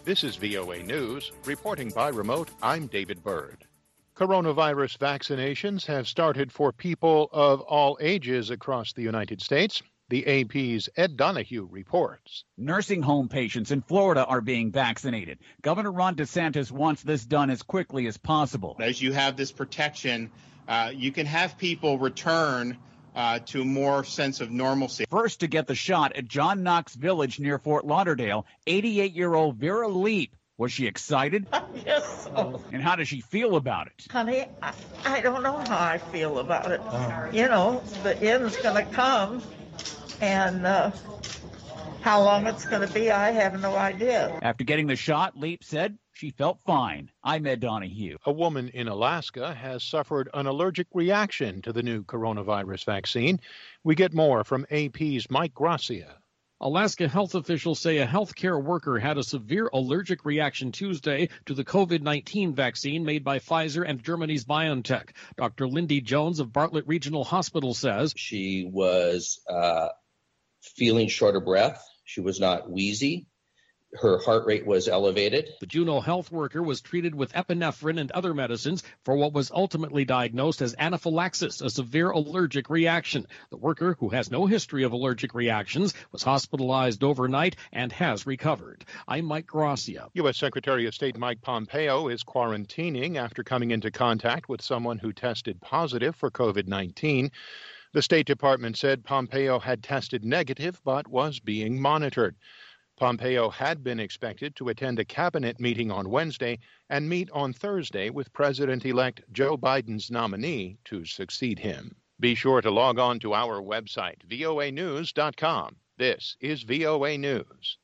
This is VOA News. Reporting by remote, I'm David Byrd. Coronavirus vaccinations have started for people of all ages across the United States. The AP's Ed Donahue reports. Nursing home patients in Florida are being vaccinated. Governor Ron DeSantis wants this done as quickly as possible. As you have this protection, you can have people return to a more sense of normalcy. First to get the shot at John Knox Village near Fort Lauderdale, 88-year-old Vera Leap. Was she excited? Yes. And how does she feel about it? Honey, I don't know how I feel about it. You know, the end's going to come, and how long it's going to be, I have no idea. After getting the shot, Leap said she felt fine. I'm Ed Donahue. A woman in Alaska has suffered an allergic reaction to the new coronavirus vaccine. We get more from AP's Mike Gracia. Alaska health officials say a healthcare worker had a severe allergic reaction Tuesday to the COVID-19 vaccine made by Pfizer and Germany's BioNTech. Dr. Lindy Jones of Bartlett Regional Hospital says she was feeling short of breath. She was not wheezy. Her heart rate was elevated. The Juneau health worker was treated with epinephrine and other medicines for what was ultimately diagnosed as anaphylaxis, a severe allergic reaction. The worker, who has no history of allergic reactions, was hospitalized overnight and has recovered. I'm Mike Gracia. U.S. Secretary of State Mike Pompeo is quarantining after coming into contact with someone who tested positive for COVID-19. The State Department said Pompeo had tested negative but was being monitored. Pompeo had been expected to attend a cabinet meeting on Wednesday and meet on Thursday with President-elect Joe Biden's nominee to succeed him. Be sure to log on to our website, voanews.com. This is VOA News.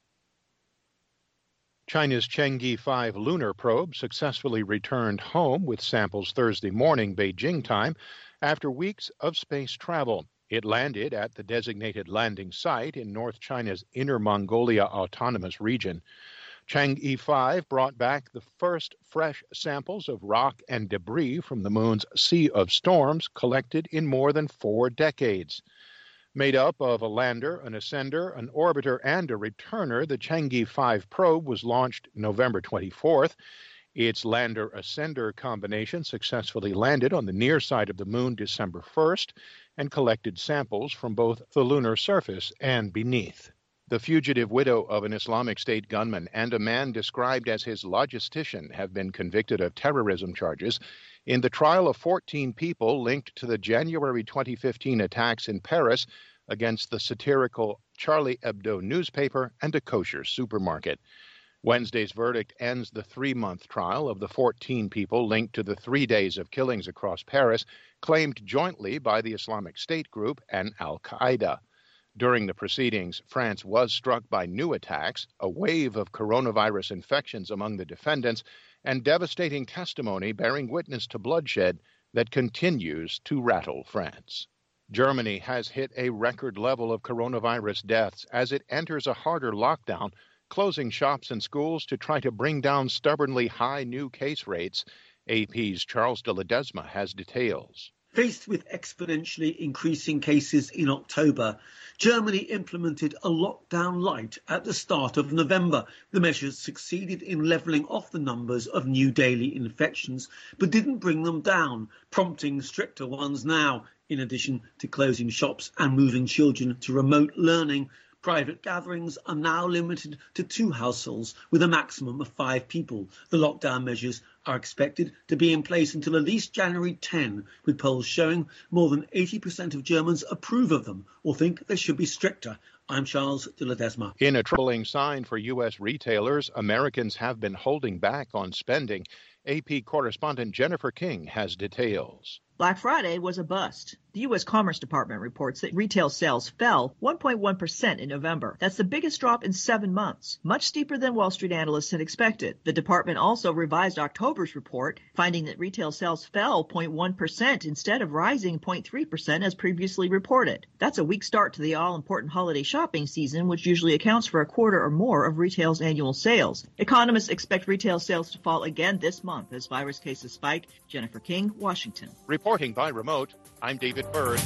China's Chang'e 5 lunar probe successfully returned home with samples Thursday morning Beijing time after weeks of space travel. It landed at the designated landing site in North China's Inner Mongolia Autonomous Region. Chang'e 5 brought back the first fresh samples of rock and debris from the moon's Sea of Storms collected in more than 4 decades. Made up of a lander, an ascender, an orbiter, and a returner, the Chang'e 5 probe was launched November 24th. Its lander-ascender combination successfully landed on the near side of the moon December 1st and collected samples from both the lunar surface and beneath. The fugitive widow of an Islamic State gunman and a man described as his logistician have been convicted of terrorism charges in the trial of 14 people linked to the January 2015 attacks in Paris against the satirical Charlie Hebdo newspaper and a kosher supermarket. Wednesday's verdict ends the 3-month trial of the 14 people linked to the 3 days of killings across Paris, claimed jointly by the Islamic State group and al-Qaeda. During the proceedings, France was struck by new attacks, a wave of coronavirus infections among the defendants, and devastating testimony bearing witness to bloodshed that continues to rattle France. Germany has hit a record level of coronavirus deaths as it enters a harder lockdown, closing shops and schools to try to bring down stubbornly high new case rates. AP's Charles de Ledesma has details. Faced with exponentially increasing cases in October, Germany implemented a lockdown light at the start of November. The measures succeeded in levelling off the numbers of new daily infections, but didn't bring them down, prompting stricter ones now. In addition to closing shops and moving children to remote learning, private gatherings are now limited to 2 households with a maximum of 5 people. The lockdown measures are expected to be in place until at least January 10, with polls showing more than 80% of Germans approve of them or think they should be stricter. I'm Charles de Ledesma. In a troubling sign for U.S. retailers, Americans have been holding back on spending. AP correspondent Jennifer King has details. Black Friday was a bust. The U.S. Commerce Department reports that retail sales fell 1.1% in November. That's the biggest drop in 7 months, much steeper than Wall Street analysts had expected. The department also revised October's report, finding that retail sales fell 0.1% instead of rising 0.3% as previously reported. That's a weak start to the all-important holiday shopping season, which usually accounts for a quarter or more of retail's annual sales. Economists expect retail sales to fall again this month as virus cases spike. Jennifer King, Washington. Reporting by remote, I'm David Byrd.